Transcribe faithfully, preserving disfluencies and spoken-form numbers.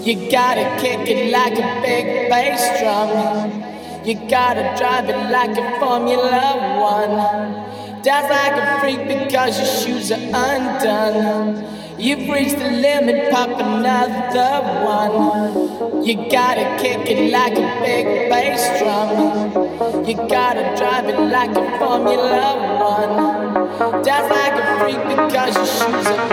You gotta kick it like a big bass drum. You gotta drive it like a Formula One. Dance like a freak because your shoes are undone. You've reached the limit, pop another one. You gotta kick it like a big bass drum. You gotta drive it like a Formula One. Dance like a freak because your shoes are